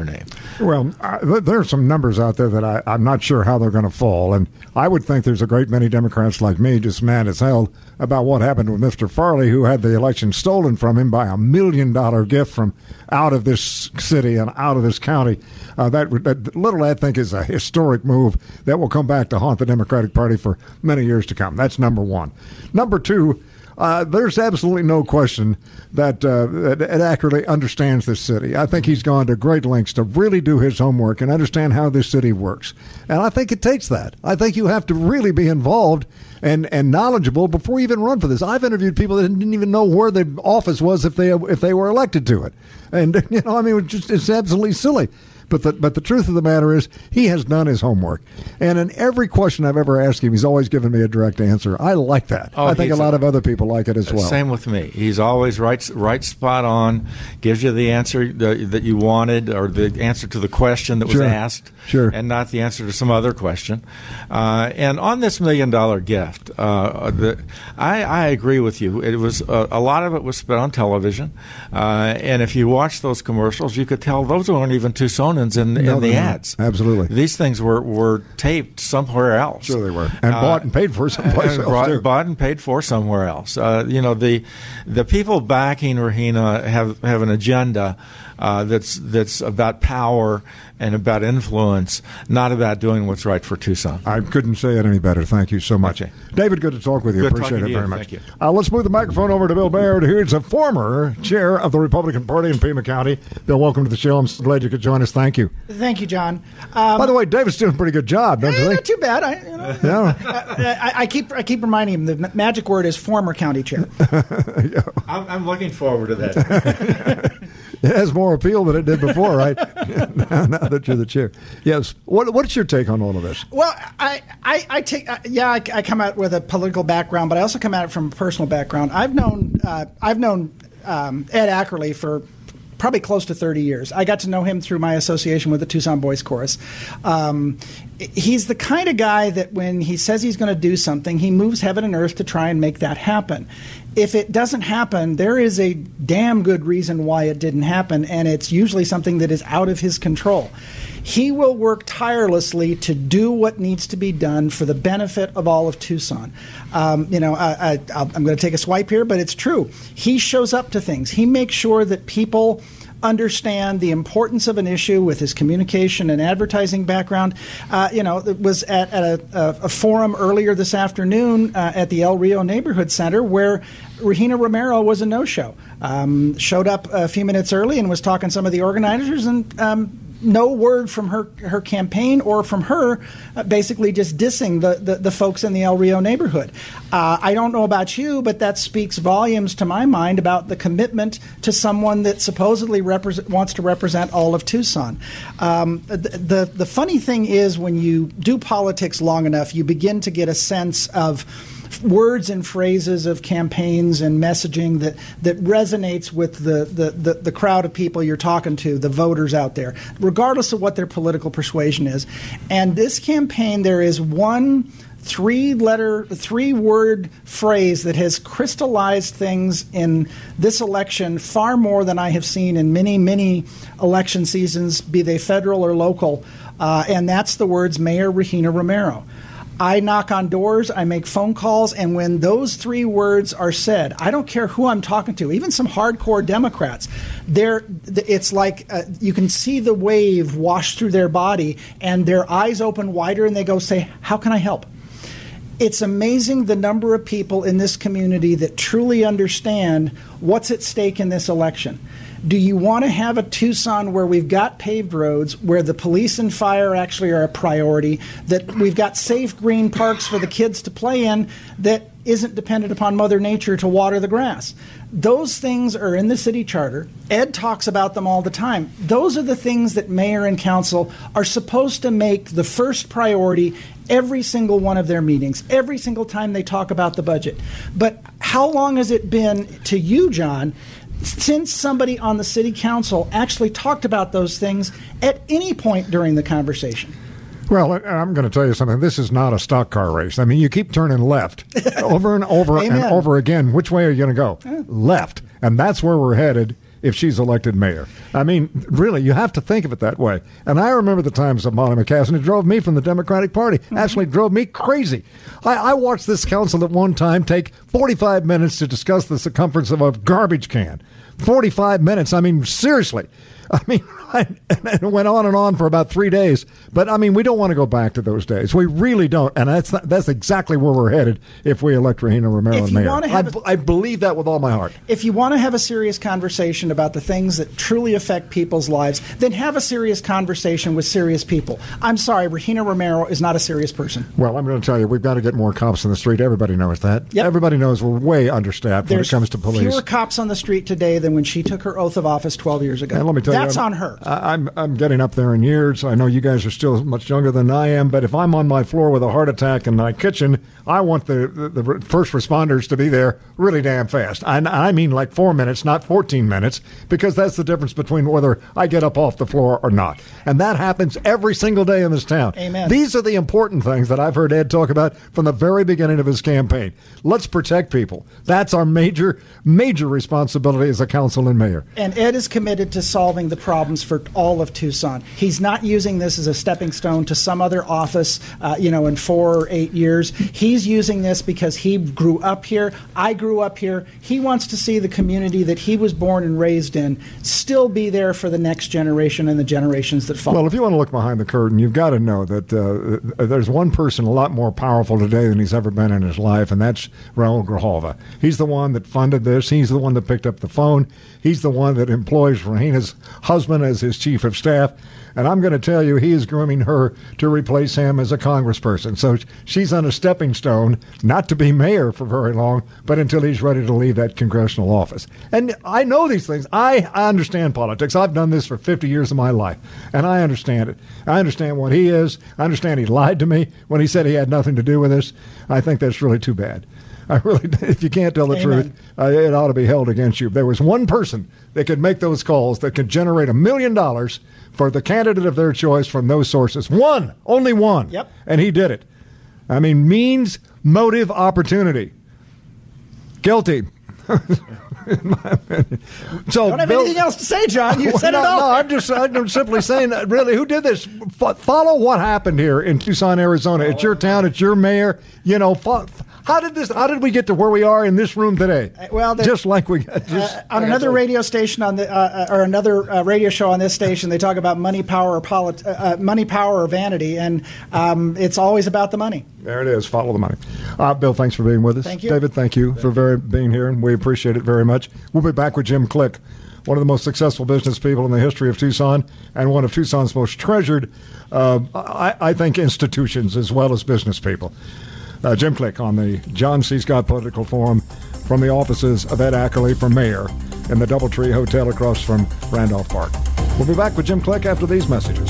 Well, uh, th- there are some numbers out there that I, I'm not sure how they're going to fall, and I would think there's a great many Democrats like me just mad as hell about what happened with Mister Farley, who had the election stolen from him by a million-dollar gift from out of this city and out of this county. Uh, that, that little, I think, is a historic move that will come back to haunt the Democratic Party for many years to come. That's number one. Number two, Uh, there's absolutely no question that uh, Ed Ackerley understands this city. I think he's gone to great lengths to really do his homework and understand how this city works. And I think it takes that. I think you have to really be involved and, and knowledgeable before you even run for this. I've interviewed people that didn't even know where the office was if they if they were elected to it. And, you know, I mean, it's, just, it's absolutely silly. But the, but the truth of the matter is he has done his homework. And in every question I've ever asked him, he's always given me a direct answer. I like that. Oh, I think a lot a, of other people like it as well. Same with me. He's always right, right spot on, gives you the answer that you wanted or the answer to the question that was sure. asked. Sure. And not the answer to some other question. Uh, and on this million-dollar gift, uh, the, I, I agree with you. It was uh, a lot of it was spent on television. Uh, and if you watch those commercials, you could tell those weren't even Tucsonans in, no, in the no, ads. Absolutely. These things were, were taped somewhere else. Sure they were. And uh, bought and paid for someplace and else, bought, too. Bought and paid for somewhere else. Uh, you know, the the people backing Rahina have, have an agenda uh, that's that's about power and about influence, not about doing what's right for Tucson. I couldn't say it any better. Thank you so much. Okay. David, good to talk with you. Good Appreciate it you. very much. Thank you. Uh, let's move the microphone over to Bill Baird, who is a former chair of the Republican Party in Pima County. Bill, welcome to the show. I'm so glad you could join us. Thank you. Thank you, John. Um, By the way, David's doing a pretty good job, don't eh, you think? Not too bad. I, you know, yeah. I, I keep I keep reminding him the magic word is former county chair. yeah. I'm, I'm looking forward to that. It has more appeal than it did before, right? now, now that you're the chair. Yes. What What's your take on all of this? Well, I, I, I take uh, yeah, I, I come out with a political background, but I also come at it from a personal background. I've known uh, I've known um, Ed Ackerley for probably close to thirty years. I got to know him through my association with the Tucson Boys Chorus. Um, he's the kind of guy that when he says he's going to do something, he moves heaven and earth to try and make that happen. If it doesn't happen, there is a damn good reason why it didn't happen, and it's usually something that is out of his control. He will work tirelessly to do what needs to be done for the benefit of all of Tucson. Um, you know, I, I, I'm going to take a swipe here, but it's true. He shows up to things. He makes sure that people understand the importance of an issue with his communication and advertising background. Uh, you know, it was at, at a, a, a forum earlier this afternoon uh, at the El Rio Neighborhood Center where Rahina Romero was a no-show. Um, showed up a few minutes early and was talking to some of the organizers, and um, no word from her her campaign or from her uh, basically just dissing the, the, the folks in the El Rio neighborhood. Uh, I don't know about you, but that speaks volumes to my mind about the commitment to someone that supposedly represent, wants to represent all of Tucson. Um, the, the, the funny thing is when you do politics long enough, you begin to get a sense of words and phrases of campaigns and messaging that, that resonates with the, the, the, the crowd of people you're talking to, the voters out there, regardless of what their political persuasion is. And this campaign, there is one three-letter, three-word phrase that has crystallized things in this election far more than I have seen in many, many election seasons, be they federal or local, uh, and that's the words Mayor Rahina Romero. I knock on doors, I make phone calls, and when those three words are said, I don't care who I'm talking to, even some hardcore Democrats, they're, it's like uh, you can see the wave wash through their body, and their eyes open wider, and they go say, how can I help? It's amazing the number of people in this community that truly understand what's at stake in this election. Do you want to have a Tucson where we've got paved roads, where the police and fire actually are a priority, that we've got safe green parks for the kids to play in that isn't dependent upon Mother Nature to water the grass? Those things are in the city charter. Ed talks about them all the time. Those are the things that mayor and council are supposed to make the first priority every single one of their meetings, every single time they talk about the budget. But how long has it been to you, John, since somebody on the city council actually talked about those things at any point during the conversation? Well, I'm going to tell you something. This is not a stock car race. I mean, you keep turning left over and over and over again. Which way are you going to go? Yeah. Left. And that's where we're headed. if she's elected mayor. I mean, really, you have to think of it that way. And I remember the times of Molly McCaslin. It drove me from the Democratic Party. Mm-hmm. Actually drove me crazy. I, I watched this council at one time take forty-five minutes to discuss the circumference of a garbage can. forty-five minutes. I mean, seriously. I mean, I, and it went on and on for about three days. But, I mean, we don't want to go back to those days. We really don't. And that's not, that's exactly where we're headed if we elect Regina Romero as mayor. I, a, I believe that with all my heart. If you want to have a serious conversation about the things that truly affect people's lives, then have a serious conversation with serious people. I'm sorry, Regina Romero is not a serious person. Well, I'm going to tell you, we've got to get more cops in the street. Everybody knows that. Yep. Everybody knows we're way understaffed There's when it comes to police. Fewer cops on the street today than when she took her oath of office twelve years ago. And let me tell That's you, on her. I, I'm I'm getting up there in years. I know you guys are still much younger than I am, but if I'm on my floor with a heart attack in my kitchen, I want the, the, the first responders to be there really damn fast. I, I mean like four minutes, not fourteen minutes, because that's the difference between whether I get up off the floor or not. And that happens every single day in this town. Amen. These are the important things that I've heard Ed talk about from the very beginning of his campaign. Let's protect people. That's our major, major responsibility as a council and mayor. And Ed is committed to solving the problems for all of Tucson. He's not using this as a stepping stone to some other office, uh, you know, in four or eight years. He's using this because he grew up here. I grew up here. He wants to see the community that he was born and raised in still be there for the next generation and the generations that follow. Well, if you want to look behind the curtain, you've got to know that uh, there's one person a lot more powerful today than he's ever been in his life, and that's Raul Grijalva. He's the one that funded this. He's the one that picked up the phone. He's the one that employs Regina's husband as his chief of staff. And I'm going to tell you, he is grooming her to replace him as a congressperson. So she's on a stepping stone, not to be mayor for very long, but until he's ready to leave that congressional office. And I know these things. I, I understand politics. I've done this for fifty years of my life, and I understand it. I understand what he is. I understand he lied to me when he said he had nothing to do with this. I think that's really too bad. I really, if you can't tell the Amen. truth, uh, it ought to be held against you. If there was one person that could make those calls, that could generate a million dollars for the candidate of their choice from those sources. One, only one. Yep. And he did it. I mean, means, motive, opportunity. Guilty. So don't have Bill, anything else to say, John. You said no, it all. No, I'm just I'm simply saying that really, who did this? F- follow what happened here in Tucson, Arizona. It's your town. It's your mayor. You know, f- how did this? How did we get to where we are in this room today? Well, just like we got just, uh, on another radio station on the uh, or another uh, radio show on this station, they talk about money, power, or polit- uh, money, power, or vanity, and um, it's always about the money. There it is. Follow the money. Uh, Bill, thanks for being with us. Thank you, David. Thank you thank for very being here, and we appreciate it very much. We'll be back with Jim Click, one of the most successful business people in the history of Tucson, and one of Tucson's most treasured, uh, I, I think, institutions as well as business people. Uh, Jim Click on the John C. Scott Political Forum from the offices of Ed Ackerley for mayor in the Doubletree Hotel across from Randolph Park. We'll be back with Jim Click after these messages.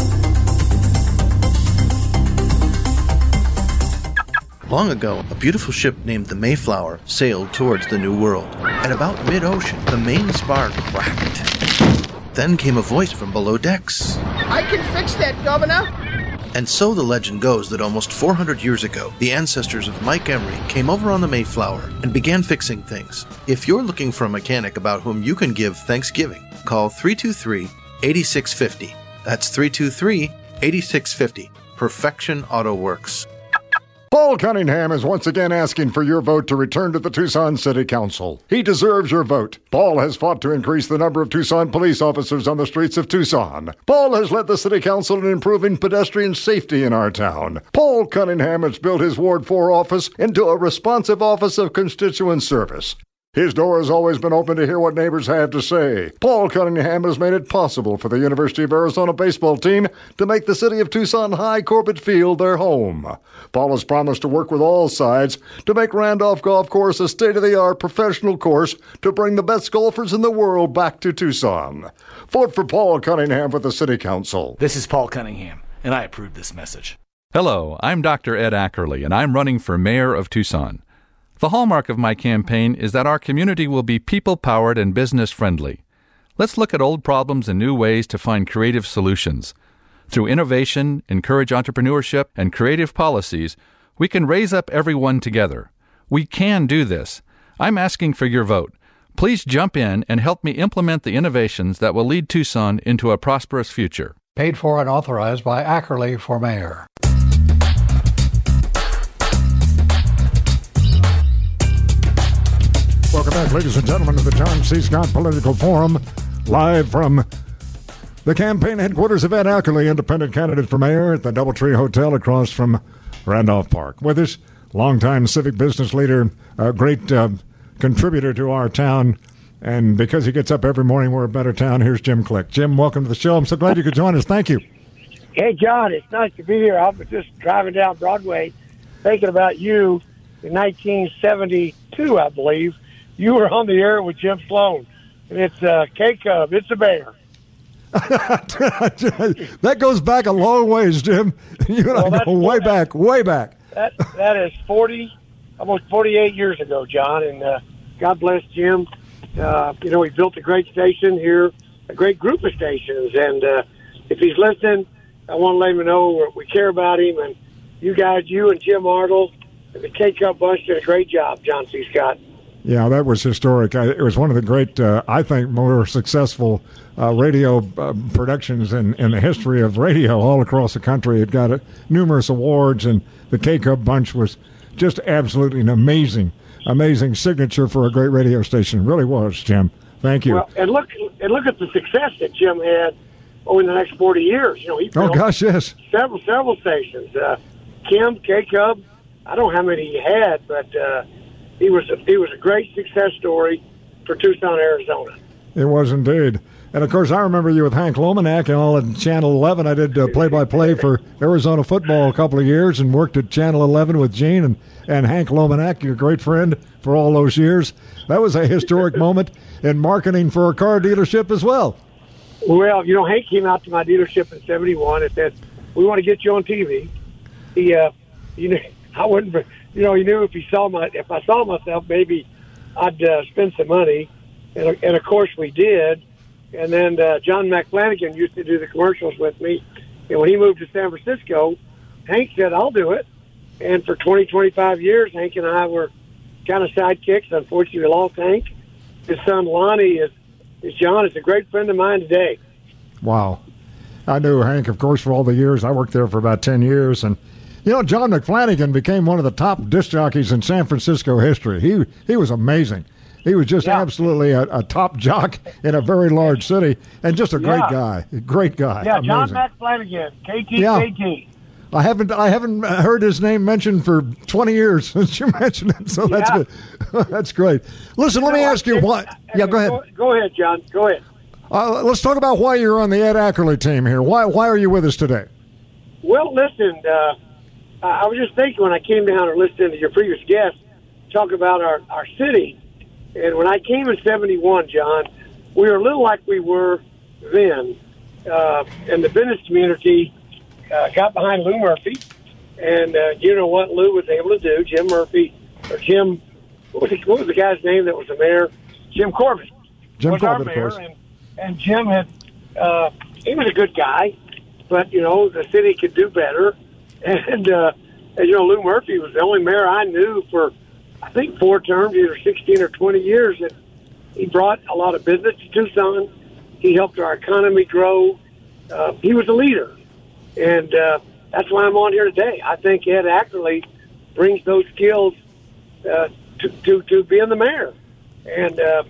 Long ago, a beautiful ship named the Mayflower sailed towards the New World. At about mid-ocean, the main spar cracked. Then came a voice from below decks. I can fix that, Governor. And so the legend goes that almost four hundred years ago, the ancestors of Mike Emery came over on the Mayflower and began fixing things. If you're looking for a mechanic about whom you can give Thanksgiving, call three two three, eight six five zero. That's three two three, eight six five zero. Perfection Auto Works. Paul Cunningham is once again asking for your vote to return to the Tucson City Council. He deserves your vote. Paul has fought to increase the number of Tucson police officers on the streets of Tucson. Paul has led the City Council in improving pedestrian safety in our town. Paul Cunningham has built his Ward four office into a responsive office of constituent service. His door has always been open to hear what neighbors have to say. Paul Cunningham has made it possible for the University of Arizona baseball team to make the city of Tucson High Corbett Field their home. Paul has promised to work with all sides to make Randolph Golf Course a state-of-the-art professional course to bring the best golfers in the world back to Tucson. Vote for Paul Cunningham for the City Council. This is Paul Cunningham, and I approve this message. Hello, I'm Doctor Ed Ackerley, and I'm running for mayor of Tucson. The hallmark of my campaign is that our community will be people-powered and business-friendly. Let's look at old problems and new ways to find creative solutions. Through innovation, encourage entrepreneurship, and creative policies, we can raise up everyone together. We can do this. I'm asking for your vote. Please jump in and help me implement the innovations that will lead Tucson into a prosperous future. Paid for and authorized by Ackerley for mayor. Welcome back, ladies and gentlemen, to the John C. Scott Political Forum, live from the campaign headquarters of Ed Ackerley, independent candidate for mayor, at the Doubletree Hotel across from Randolph Park. With us, longtime civic business leader, a great uh, contributor to our town, and because he gets up every morning, we're a better town. Here's Jim Click. Jim, welcome to the show. I'm so glad you could join us. Thank you. Hey, John, it's nice to be here. I was just driving down Broadway thinking about you in nineteen seventy-two, I believe. You were on the air with Jim Sloan, and it's uh, K-Cub. It's a bear. That goes back a long ways, Jim. You and well, I go way back, way back. That That is forty, almost forty-eight years ago, John, and uh, God bless Jim. Uh, you know, he built a great station here, a great group of stations, and uh, if he's listening, I want to let him know we care about him, and you guys, you and Jim Arnold, and the K-Cup bunch did a great job, John C. Scott. Yeah, that was historic. I, it was one of the great, uh, I think, more successful uh, radio uh, productions in, in the history of radio all across the country. It got uh, numerous awards, and the K-Cup bunch was just absolutely an amazing, amazing signature for a great radio station. It really was, Jim. Thank you. Well, and look, and look at the success that Jim had over the next forty years. You know, he built oh gosh, yes, several several stations. Uh, Kim, K-Cub, I don't know how many he had, but. Uh, He was a, he was a great success story for Tucson, Arizona. It was indeed. And, of course, I remember you with Hank Lomanak and all at Channel eleven. I did uh, play-by-play for Arizona football a couple of years and worked at Channel eleven with Gene and, and Hank Lomanak, your great friend, for all those years. That was a historic moment in marketing for a car dealership as well. Well, you know, Hank came out to my dealership in seventy-one and said, we want to get you on T V. He, uh, you know, I wouldn't... You know, he knew if he saw my, if I saw myself, maybe I'd uh, spend some money, and, and of course we did. And then uh, John McFlanagan used to do the commercials with me, and when he moved to San Francisco, Hank said, "I'll do it." And for twenty, twenty-five years, Hank and I were kind of sidekicks. Unfortunately, we lost Hank. His son Lonnie is, is John is a great friend of mine today. Wow, I knew Hank, of course, for all the years. I worked there for about ten years, and. You know, John McFlanagan became one of the top disc jockeys in San Francisco history. He he was amazing. He was just yeah. absolutely a, a top jock in a very large city, and just a great yeah. guy. A great guy. Yeah, amazing. John McFlanagan, K T yeah. K T. I haven't I haven't heard his name mentioned for twenty years since you mentioned it, so that's yeah. good. That's great. Listen, you let me ask you what. Yeah, go ahead. Go, go ahead, John. Go ahead. Uh, let's talk about why you're on the Ed Ackerley team here. Why why are you with us today? Well, listen. Uh, I was just thinking when I came down and listened to your previous guest talk about our, our city, and when I came in seventy-one, John, we were a little like we were then, uh, and the business community uh, got behind Lou Murphy, and uh, you know what Lou was able to do, Jim Murphy, or Jim, what was, the, what was the guy's name that was the mayor? Jim Corbett. Jim was Corbett, our mayor, of course. And, and Jim had, uh, he was a good guy, but, you know, the city could do better. And, uh, as you know, Lou Murphy was the only mayor I knew for, I think, four terms, either sixteen or twenty years. And he brought a lot of business to Tucson. He helped our economy grow. Uh, he was a leader. And uh, that's why I'm on here today. I think Ed Ackerley brings those skills uh, to, to, to being the mayor. And, uh,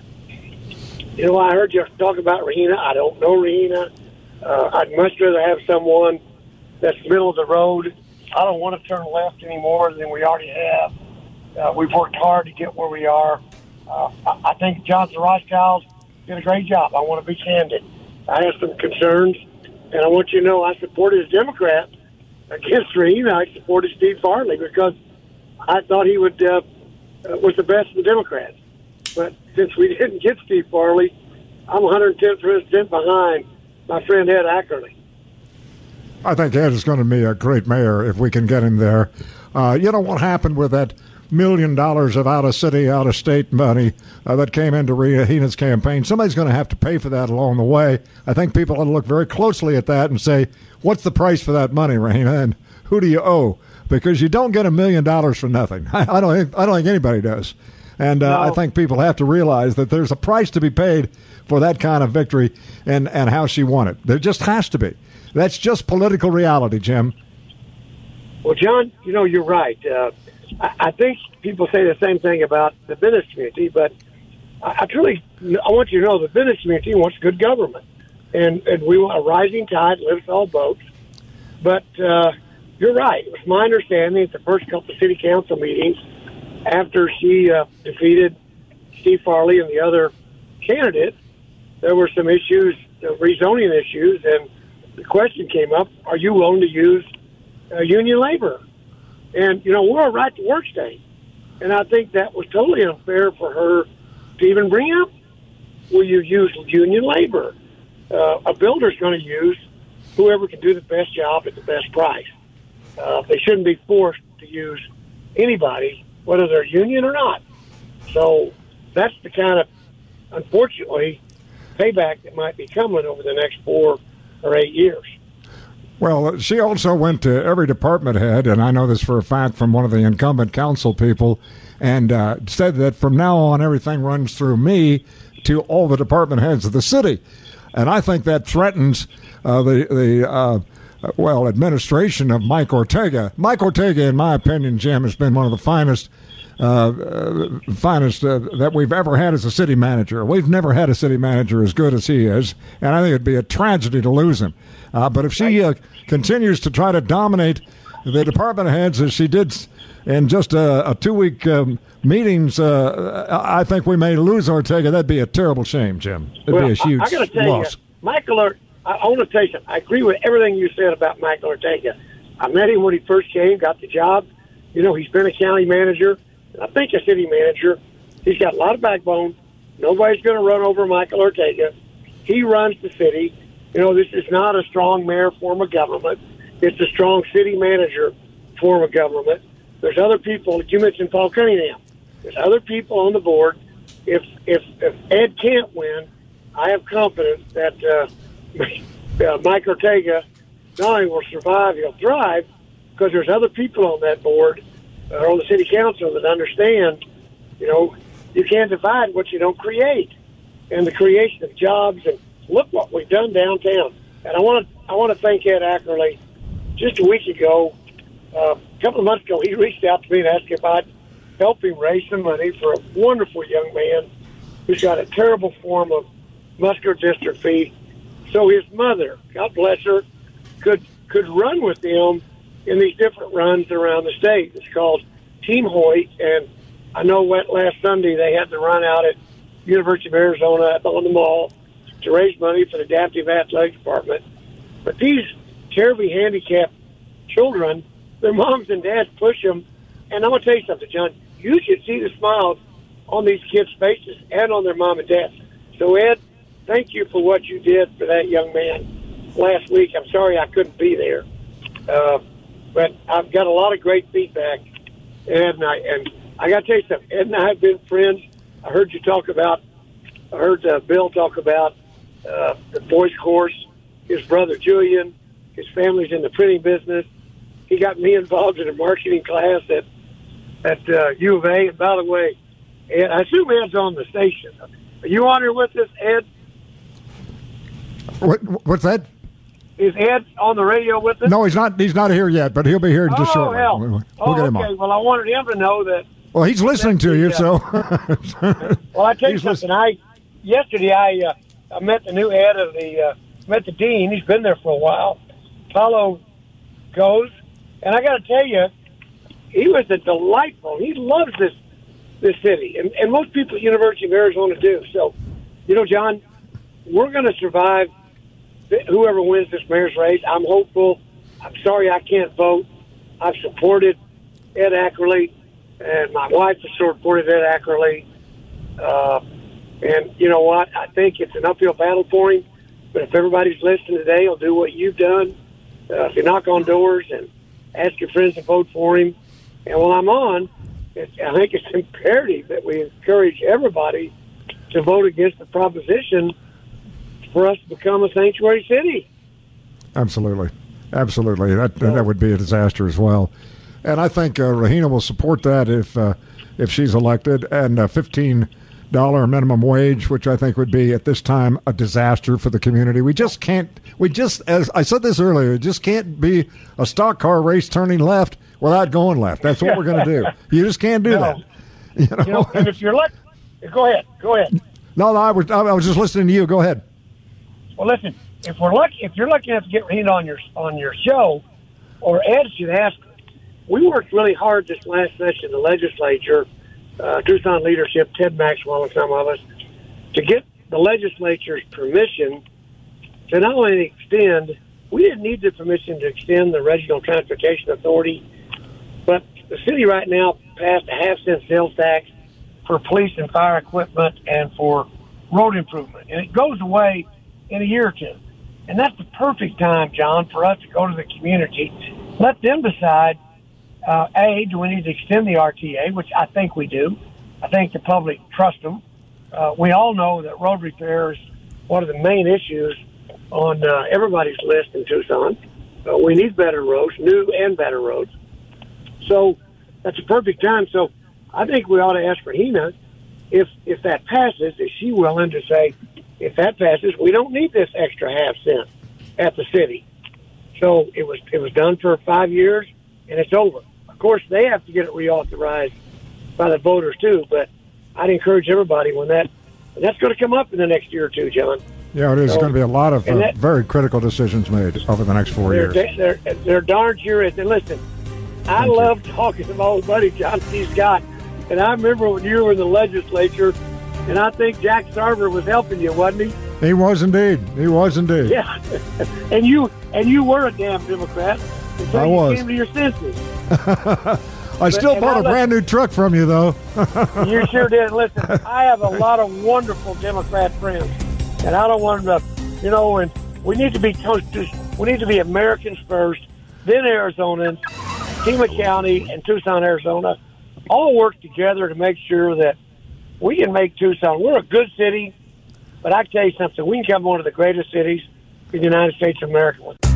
you know, I heard you talk about Rahina. I don't know Rahina. Uh, I'd much rather have someone that's middle of the road. I don't want to turn left any more than we already have. Uh, we've worked hard to get where we are. Uh, I, I think Johnson Rothschild did a great job. I want to be candid. I have some concerns, and I want you to know I supported a Democrat against Rahina. I supported Steve Farley because I thought he would uh, uh, was the best of the Democrats. But since we didn't get Steve Farley, I'm one hundred ten percent behind my friend Ed Ackerley. I think Ed is going to be a great mayor if we can get him there. Uh, you know what happened with that million dollars of out-of-city, out-of-state money uh, that came into Rahina's campaign? Somebody's going to have to pay for that along the way. I think people ought to look very closely at that and say, what's the price for that money, Rahina, and who do you owe? Because you don't get a million dollars for nothing. I, I don't think I don't think anybody does. And uh, No. I think people have to realize that there's a price to be paid for that kind of victory and, and how she won it. There just has to be. That's just political reality, Jim. Well, John, you know, you're right. Uh, I, I think people say the same thing about the business community, but I, I truly, I want you to know the business community wants good government. And, and we want a rising tide lifts all boats. But uh, you're right. It was my understanding at the first couple of city council meetings after she uh, defeated Steve Farley and the other candidate, there were some issues, uh, rezoning issues, and the question came up, are you willing to use uh, union labor? And, you know, we're a right-to-work state. And I think that was totally unfair for her to even bring up, will you use union labor? Uh, a builder's going to use whoever can do the best job at the best price. Uh, they shouldn't be forced to use anybody, whether they're union or not. So that's the kind of, unfortunately, payback that might be coming over the next four or eight years. Well, she also went to every department head, and I know this for a fact from one of the incumbent council people, and uh, said that from now on everything runs through me to all the department heads of the city. And I think that threatens uh, the, the uh, well, administration of Mike Ortega. Mike Ortega, in my opinion, Jim, has been one of the finest Uh, uh, finest uh, that we've ever had as a city manager. We've never had a city manager as good as he is, and I think it'd be a tragedy to lose him. Uh, but if she uh, continues to try to dominate the department heads as she did in just a, a two-week um, meetings, uh, I think we may lose Ortega. That'd be a terrible shame, Jim. It'd well, be a huge I, I got to tell loss. you, Michael, Or- I, I want to tell you something. I agree with everything you said about Michael Ortega. I met him when he first came, got the job. You know, he's been a county manager. I think a city manager. He's got a lot of backbone. Nobody's going to run over Michael Ortega. He runs the city. You know, this is not a strong mayor form of government. It's a strong city manager form of government. There's other people. You mentioned Paul Cunningham. There's other people on the board. If if, if Ed can't win, I have confidence that uh, uh, Mike Ortega not only will survive, he'll thrive, because there's other people on that board or on the city council that understand, you know, you can't divide what you don't create. And the creation of jobs, and look what we've done downtown. And I want to I want to thank Ed Ackerley. Just a week ago, uh, a couple of months ago, he reached out to me and asked if I'd help him raise some money for a wonderful young man who's got a terrible form of muscular dystrophy. So his mother, God bless her, could could run with him in these different runs around the state. It's called Team Hoyt, and I know what last Sunday they had the run out at University of Arizona on the mall to raise money for the Adaptive Athletic Department. But these terribly handicapped children, their moms and dads push them. And I'm going to tell you something, John. You should see the smiles on these kids' faces and on their mom and dads. So, Ed, thank you for what you did for that young man last week. I'm sorry I couldn't be there. Uh, But I've got a lot of great feedback, Ed and I. And I got to tell you something. Ed and I have been friends. I heard you talk about, I heard uh, Bill talk about uh, the voice course, his brother Julian, his family's in the printing business. He got me involved in a marketing class at at uh, U of A. And by the way, Ed, I assume Ed's on the station. Are you on here with us, Ed? What, what's that? Is Ed on the radio with us? No, he's not. He's not here yet, but he'll be here just oh, shortly. Hell. We'll, we'll oh, get him okay. on. Well, I wanted him to know that. Well, he's listening to you, the, so. uh, well, I tell you something. I yesterday I uh, I met the new head of the uh, met the dean. He's been there for a while. Paulo goes, and I got to tell you, he was a delightful. He loves this this city, and, and most people at University of Arizona do. So, you know, John, we're going to survive. Whoever wins this mayor's race, I'm hopeful. I'm sorry I can't vote. I've supported Ed Ackerley, and my wife has supported Ed Ackerley. Uh, and you know what? I think it's an uphill battle for him. But if everybody's listening today, he'll do what you've done. Uh, if you knock on doors and ask your friends to vote for him. And while I'm on, it's, I think it's imperative that we encourage everybody to vote against the proposition for us to become a sanctuary city. Absolutely. Absolutely. That that would be a disaster as well. And I think uh, Rahina will support that if uh, if she's elected, and a fifteen dollar minimum wage, which I think would be at this time a disaster for the community. We just can't. We just, as I said this earlier, it just can't be a stock car race turning left without going left. That's what we're going to do. You just can't do No. that. You know? You know, and if you're lucky, go ahead, go ahead. No, no, I was I was just listening to you. Go ahead. Well, listen, if we're lucky, if you're lucky enough to get Rahina on your on your show, or Ed should ask. We worked really hard this last session in the legislature, uh, Tucson leadership, Ted Maxwell and some of us, to get the legislature's permission to not only extend, we didn't need the permission to extend the Regional Transportation Authority, but the city right now passed a half cent sales tax for police and fire equipment and for road improvement. And it goes away in a year or two. And that's the perfect time, John, for us to go to the community, let them decide. Uh, A, do we need to extend the R T A, which I think we do. I think the public trusts them. Uh, we all know that road repair is one of the main issues on uh, everybody's list in Tucson. Uh, we need better roads, new and better roads. So that's a perfect time. So I think we ought to ask Rahina if, if that passes, is she willing to say, if that passes, we don't need this extra half cent at the city. So it was it was done for five years, and it's over. Of course, they have to get it reauthorized by the voters, too, but I'd encourage everybody when that – that's going to come up in the next year or two, John. Yeah, it is So- going to be a lot of uh, and that- very critical decisions made over the next four They're, years. they're, they're darn sure is. And listen, I love talking to my old buddy, John C. Scott, and I remember when you were in the legislature, and I think Jack Sarver was helping you, wasn't he? He was indeed. He was indeed. Yeah. and you and you were a damn Democrat until I you was. came to your senses. I still and bought I a let- brand new truck from you, though. You sure did. Listen, I have a lot of wonderful Democrat friends, and I don't want them to, you know, and we need to be we need to be Americans first, then Arizonans, Pima County and Tucson, Arizona, all work together to make sure that we can make Tucson. We're a good city, but I can tell you something. We can become one of the greatest cities in the United States of America.